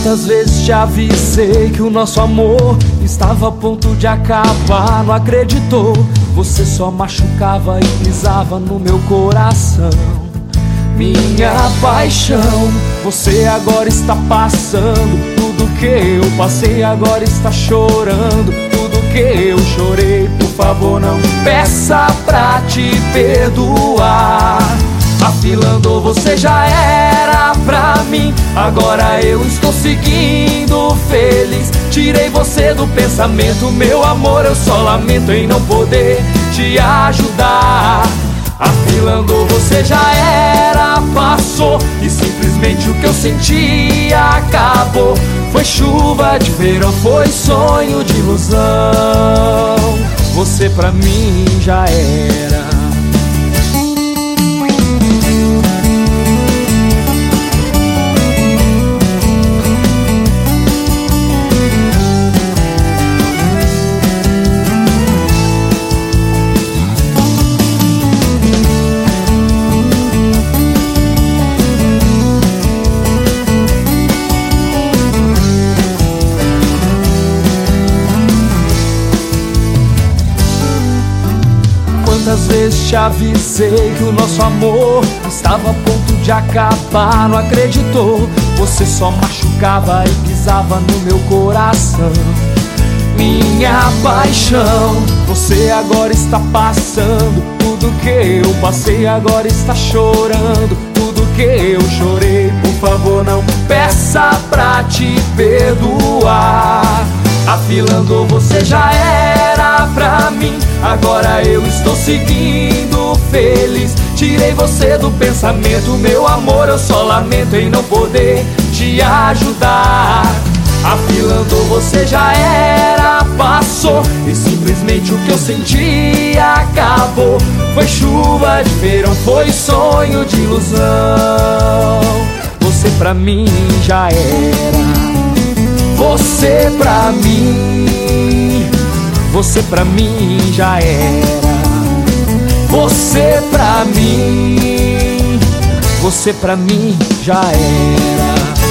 Quantas vezes te avisei que o nosso amor estava a ponto de acabar, não acreditou. Você só machucava e pisava no meu coração. Minha paixão, você agora está passando. Tudo que eu passei agora está chorando. Tudo que eu chorei, por favor não peça pra te perdoar. Afilando você já era pra mim, agora eu estou seguindo feliz. Tirei você do pensamento, meu amor, eu só lamento em não poder te ajudar. Afilando você já era, passou, e simplesmente o que eu senti acabou. Foi chuva de verão, foi sonho de ilusão. Você pra mim já era. Quantas vezes te avisei que o nosso amor estava a ponto de acabar, não acreditou. Você só machucava e pisava no meu coração. Minha paixão, você agora está passando. Tudo que eu passei agora está chorando. Tudo que eu chorei, por favor não peça pra te perdoar. Afilando você já era pra mim, agora eu estou seguindo feliz. Tirei você do pensamento, meu amor, eu só lamento em não poder te ajudar. Afilando você já era, passou, e simplesmente o que eu senti acabou. Foi chuva de verão, foi sonho de ilusão. Você pra mim já era. Você pra mim, você pra mim já era. Você pra mim, você pra mim já era.